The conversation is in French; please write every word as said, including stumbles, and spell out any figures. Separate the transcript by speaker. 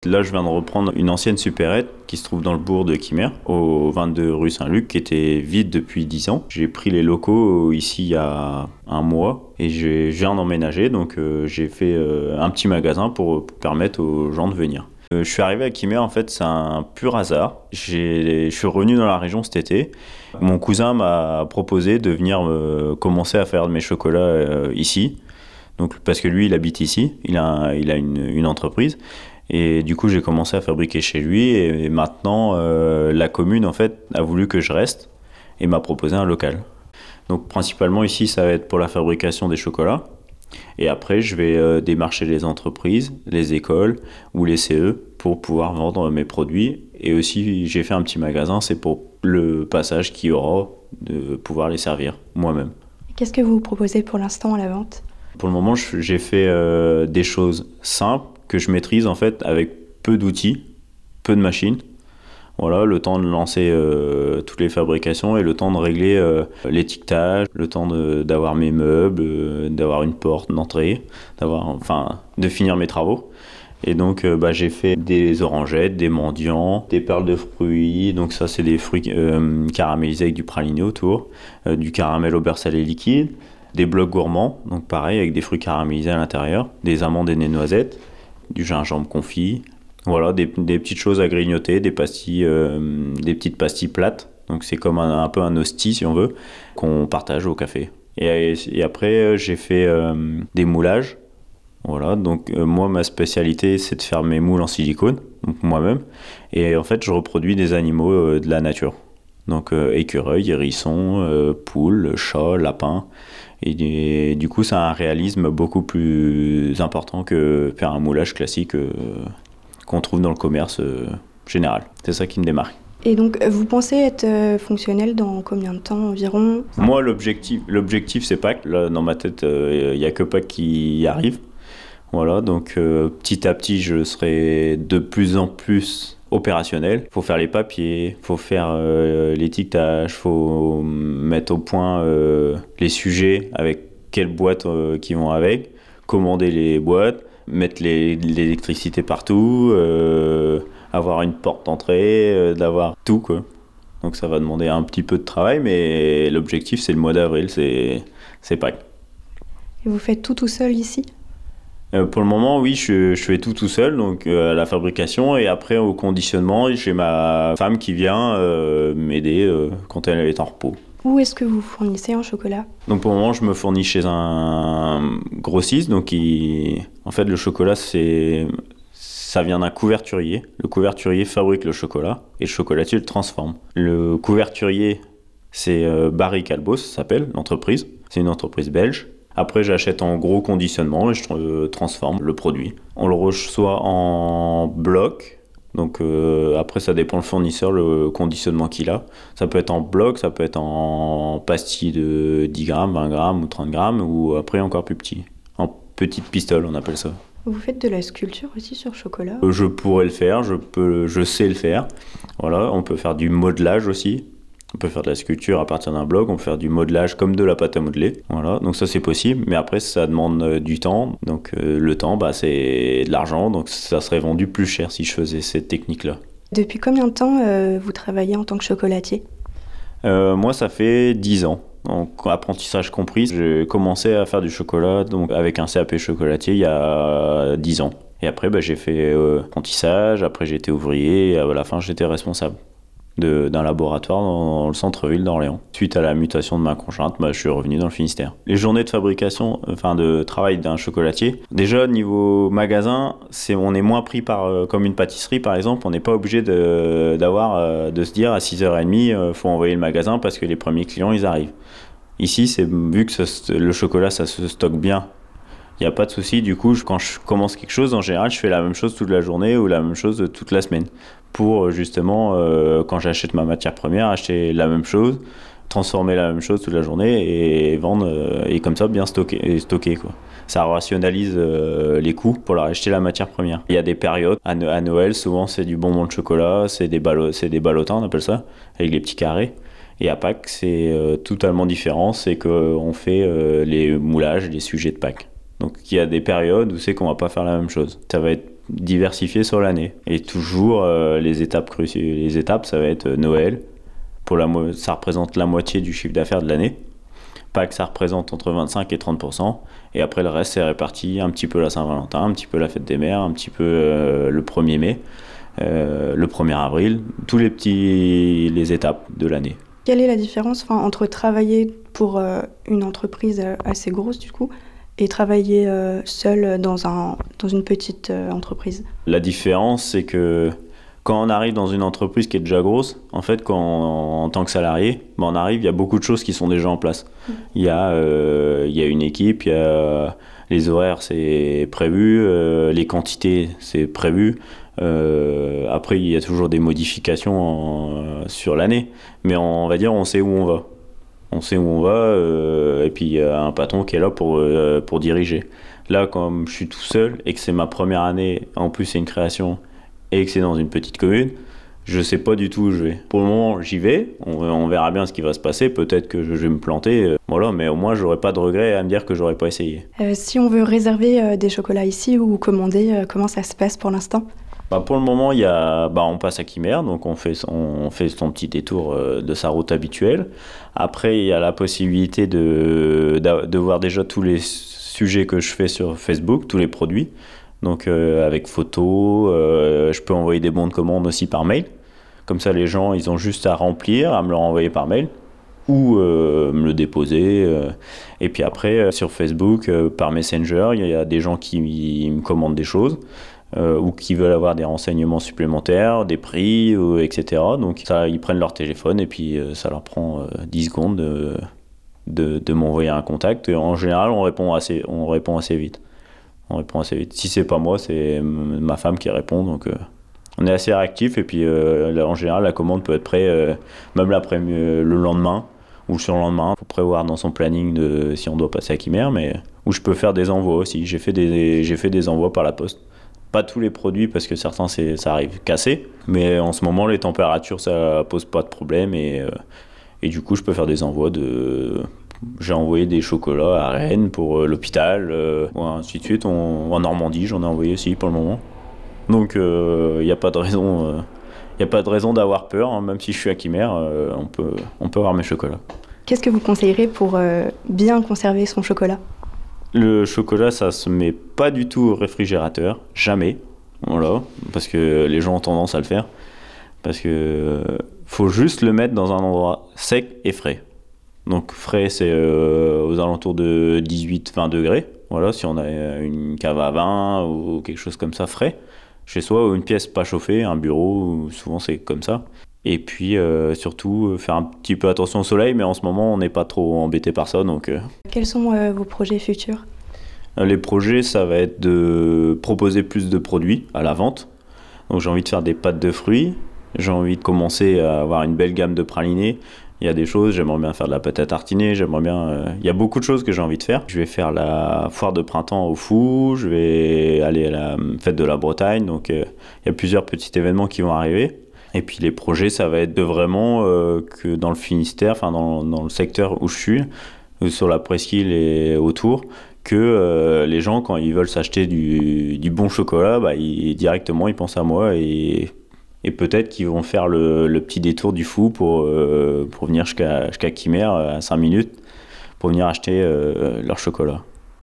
Speaker 1: Là, je viens de reprendre une ancienne supérette qui se trouve dans le bourg de Quimer, au vingt-deux rue Saint-Luc, qui était vide depuis dix ans. J'ai pris les locaux ici il y a un mois et je viens d'emménager, donc euh, j'ai fait euh, un petit magasin pour permettre aux gens de venir. Euh, je suis arrivé à Quimer, en fait, c'est un pur hasard. J'ai, je suis revenu dans la région cet été. Mon cousin m'a proposé de venir euh, commencer à faire mes chocolats euh, ici. Donc, parce que lui, il habite ici, il a, il a une, une entreprise. Et du coup, j'ai commencé à fabriquer chez lui. Et maintenant, euh, la commune, en fait, a voulu que je reste et m'a proposé un local. Donc, principalement, ici, ça va être pour la fabrication des chocolats. Et après, je vais euh, démarcher les entreprises, les écoles ou les C E pour pouvoir vendre mes produits. Et aussi, j'ai fait un petit magasin, c'est pour le passage qu'il y aura de pouvoir les servir moi-même.
Speaker 2: Qu'est-ce que vous proposez pour l'instant à la vente ?
Speaker 1: Pour le moment, j'ai fait euh, des choses simples que je maîtrise en fait avec peu d'outils, peu de machines. Voilà, le temps de lancer euh, toutes les fabrications et le temps de régler euh, l'étiquetage, le temps de, d'avoir mes meubles, euh, d'avoir une porte d'entrée, d'avoir, enfin, de finir mes travaux. Et donc, euh, bah, j'ai fait des orangettes, des mendiants, des perles de fruits. Donc ça, c'est des fruits euh, caramélisés avec du praliné autour, euh, du caramel au beurre salé liquide, des blocs gourmands, donc pareil, avec des fruits caramélisés à l'intérieur, des amandes et des noisettes, du gingembre confit. Voilà, des, des petites choses à grignoter, des pastilles, euh, des petites pastilles plates. Donc c'est comme un, un peu un hostie, si on veut, qu'on partage au café. Et, et après, j'ai fait euh, des moulages. Voilà, donc euh, moi, ma spécialité, c'est de faire mes moules en silicone, donc moi-même. Et en fait, je reproduis des animaux euh, de la nature. Donc euh, écureuils, hérissons, euh, poules, chats, lapins. Et, et du coup, ça a un réalisme beaucoup plus important que faire un moulage classique euh, qu'on trouve dans le commerce euh, général. C'est ça qui me démarque.
Speaker 2: Et donc, vous pensez être euh, fonctionnel dans combien de temps environ ?
Speaker 1: Moi, l'objectif, l'objectif c'est Pâques. Là, dans ma tête, il euh, n'y a que Pâques qui y arrive. Voilà, donc euh, petit à petit, je serai de plus en plus opérationnel. Il faut faire les papiers, il faut faire euh, l'étiquetage, il faut mettre au point euh, les sujets avec quelles boîtes euh, qui vont avec, commander les boîtes, mettre les, l'électricité partout, euh, avoir une porte d'entrée, euh, d'avoir tout, quoi. Donc ça va demander un petit peu de travail, mais l'objectif c'est le mois d'avril, c'est, c'est Pâques.
Speaker 2: Et vous faites tout tout seul ici ?
Speaker 1: Euh, pour le moment, oui, je, je fais tout tout seul, donc euh, à la fabrication et après au conditionnement, j'ai ma femme qui vient euh, m'aider euh, quand elle est en repos.
Speaker 2: Où est-ce que vous fournissez en chocolat ?
Speaker 1: Donc pour le moment, je me fournis chez un grossiste, donc il... en fait le chocolat c'est ça vient d'un couverturier. Le couverturier fabrique le chocolat et le chocolatier le transforme. Le couverturier, c'est euh, Barry Calbos, ça s'appelle l'entreprise. C'est une entreprise belge. Après, j'achète en gros conditionnement et je euh, transforme le produit. On le reçoit en bloc. Donc euh, après, ça dépend le fournisseur, le conditionnement qu'il a. Ça peut être en bloc, ça peut être en pastilles de dix grammes, vingt grammes ou trente grammes, ou après encore plus petit. En petite pistole, on appelle ça.
Speaker 2: Vous faites de la sculpture aussi sur chocolat ?
Speaker 1: Euh, je pourrais le faire, je, peux, je sais le faire. Voilà, on peut faire du modelage aussi. On peut faire de la sculpture à partir d'un bloc, on peut faire du modelage comme de la pâte à modeler. Voilà, donc ça c'est possible, mais après ça demande euh, du temps. Donc euh, le temps, bah, c'est de l'argent, donc ça serait vendu plus cher si je faisais cette technique-là.
Speaker 2: Depuis combien de temps euh, vous travaillez en tant que chocolatier ?
Speaker 1: euh, Moi, ça fait dix ans. Donc apprentissage compris, j'ai commencé à faire du chocolat donc, avec un C A P chocolatier il y a dix ans. Et après, bah, j'ai fait euh, apprentissage, après j'ai été ouvrier, et à la fin j'étais responsable De, d'un laboratoire dans, dans le centre-ville d'Orléans. Suite à la mutation de ma conjointe, bah, je suis revenu dans le Finistère. Les journées de fabrication, enfin de travail d'un chocolatier, déjà niveau magasin, c'est, on est moins pris par, euh, comme une pâtisserie par exemple, on n'est pas obligé de, d'avoir, euh, de se dire à six heures trente, il euh, faut envoyer le magasin parce que les premiers clients ils arrivent. Ici, c'est, vu que ça, le chocolat ça se stocke bien, il n'y a pas de souci, du coup, quand je commence quelque chose, en général, je fais la même chose toute la journée ou la même chose toute la semaine. Pour justement, euh, quand j'achète ma matière première, acheter la même chose, transformer la même chose toute la journée et vendre, euh, et comme ça, bien stocker, stocker, quoi. Ça rationalise euh, les coûts pour leur acheter la matière première. Il y a des périodes, à, à Noël, souvent c'est du bonbon de chocolat, c'est des, ballo- c'est des ballotins, on appelle ça, avec les petits carrés. Et à Pâques, c'est euh, totalement différent, c'est qu'on fait euh, les moulages, les sujets de Pâques. Donc il y a des périodes où c'est qu'on va pas faire la même chose. Ça va être diversifié sur l'année. Et toujours, euh, les étapes cruciales, les étapes, ça va être Noël. Pour la mo- ça représente la moitié du chiffre d'affaires de l'année. Pâques, ça représente entre vingt-cinq et trente pour cent. Et après, le reste, c'est réparti un petit peu la Saint-Valentin, un petit peu la fête des mères, un petit peu euh, le premier mai, euh, le premier avril, tous les petits les étapes de l'année.
Speaker 2: Quelle est la différence enfin, entre travailler pour euh, une entreprise euh, assez grosse du coup et travailler euh, seul dans, un, dans une petite euh, entreprise?
Speaker 1: La différence, c'est que quand on arrive dans une entreprise qui est déjà grosse, en fait, quand on- en tant que salarié, ben on arrive, il y a beaucoup de choses qui sont déjà en place. Il y a, euh, il y a une équipe, il y a les horaires, c'est prévu, euh, les quantités, c'est prévu. Euh, après, il y a toujours des modifications en- sur l'année, mais on, va dire, on sait où on va. On sait où on va, euh, et puis il y a un patron qui est là pour, euh, pour diriger. Là, comme je suis tout seul et que c'est ma première année, en plus c'est une création et que c'est dans une petite commune, je sais pas du tout où je vais. Pour le moment, j'y vais, on, on verra bien ce qui va se passer, peut-être que je, je vais me planter, euh, voilà, mais au moins j'aurai pas de regret à me dire que j'aurais pas essayé.
Speaker 2: Euh, si on veut réserver euh, des chocolats ici ou commander, euh, comment ça se passe pour l'instant?
Speaker 1: Bah pour le moment, il y a, bah on passe à Quimer, donc on fait, son- on fait son petit détour euh, de sa route habituelle. Après, il y a la possibilité de, d'a- de voir déjà tous les sujets que je fais sur Facebook, tous les produits. Donc euh, avec photos, euh, je peux envoyer des bons de commande aussi par mail. Comme ça, les gens, ils ont juste à remplir, à me le renvoyer par mail ou euh, me le déposer. euh. Et puis après, euh, sur Facebook, euh, par Messenger, il y a des gens qui me commandent des choses euh, ou qui veulent avoir des renseignements supplémentaires, des prix, euh, et cetera. Donc ça, ils prennent leur téléphone et puis euh, ça leur prend euh, dix secondes de, de, de m'envoyer un contact. Et en général, on répond assez, on répond assez vite. On répond assez vite. Si c'est pas moi, c'est m- ma femme qui répond. Donc euh, on est assez réactif et puis euh, là, en général, la commande peut être prête euh, même l'après, euh, le lendemain ou sur le lendemain. Il faut prévoir dans son planning de, si on doit passer à Quimer, mais où je peux faire des envois aussi. J'ai fait des, j'ai fait des envois par la poste. Pas tous les produits parce que certains c'est, ça arrive cassé, mais en ce moment les températures ça pose pas de problème et, euh, et du coup je peux faire des envois de. J'ai envoyé des chocolats à Rennes pour euh, l'hôpital, euh, ouais, ainsi de suite. On- en Normandie j'en ai envoyé aussi pour le moment. Donc il euh, n'y a pas de raison, euh, y a pas de raison d'avoir peur, hein, même si je suis à Quimer, euh, on peut, on peut avoir mes chocolats.
Speaker 2: Qu'est-ce que vous conseillerez pour euh, bien conserver son chocolat?
Speaker 1: Le chocolat, ça se met pas du tout au réfrigérateur, jamais. Voilà, parce que les gens ont tendance à le faire. Parce que euh, faut juste le mettre dans un endroit sec et frais. Donc frais, c'est euh, aux alentours de dix-huit vingt degrés. Voilà, si on a une cave à vin ou quelque chose comme ça, frais. Chez soi, ou une pièce pas chauffée, un bureau, souvent c'est comme ça. Et puis euh, surtout, euh, faire un petit peu attention au soleil, mais en ce moment, on n'est pas trop embêté par ça, donc... euh,
Speaker 2: Quels sont euh, vos projets futurs?
Speaker 1: Les projets, ça va être de proposer plus de produits à la vente. Donc j'ai envie de faire des pâtes de fruits. J'ai envie de commencer à avoir une belle gamme de pralinés. Il y a des choses, j'aimerais bien faire de la pâte à tartiner, j'aimerais bien... euh, Il y a beaucoup de choses que j'ai envie de faire. Je vais faire la foire de printemps au Fou, je vais aller à la fête de la Bretagne. Donc euh, il y a plusieurs petits événements qui vont arriver. Et puis les projets, ça va être de vraiment euh, que dans le Finistère, enfin dans, dans le secteur où je suis, euh, sur la presqu'île et autour, que euh, les gens, quand ils veulent s'acheter du, du bon chocolat, bah, ils, directement ils pensent à moi et, et peut-être qu'ils vont faire le, le petit détour du Fou pour, euh, pour venir jusqu'à jusqu'à Quimer à cinq minutes pour venir acheter euh, leur chocolat.